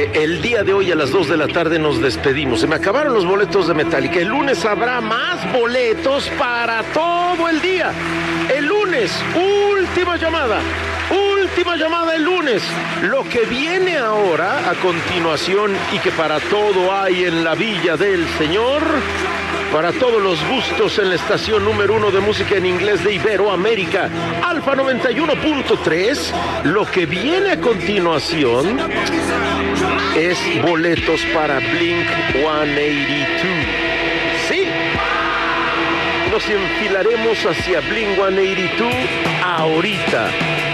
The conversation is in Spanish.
el día de hoy a las 2 de la tarde nos despedimos. Se me acabaron los boletos de Metallica. El lunes habrá más boletos para todo el día. El lunes, última llamada el lunes. Lo que viene ahora a continuación y que para todo hay en la Villa del Señor, para todos los gustos en la estación número 1 de música en inglés de Iberoamérica, Alfa 91.3, lo que viene a continuación es boletos para Blink 182. Sí, nos enfilaremos hacia Blink 182 ahorita.